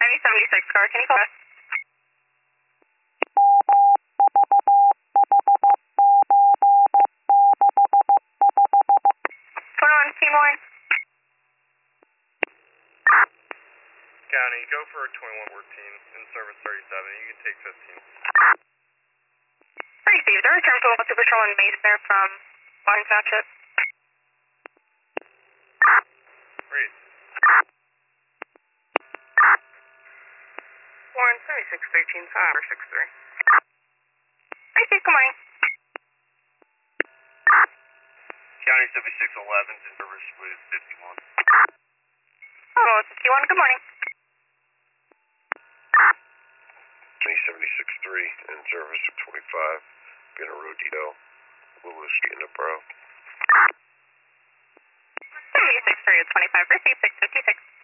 County 76 car, can you call us? 21 Team 1. County, go for 2114 in service 37. You can take 15. Received. A return to patrol and base there from Washington Township. Read. Warren 7613 5 or 63. Received, good morning. County 7611 in service with 51. Hello, 51, good morning. County 76-3 in service of 25. Gonna Rodito. Lewis getting a pro. 76 3 at 25. Received 656.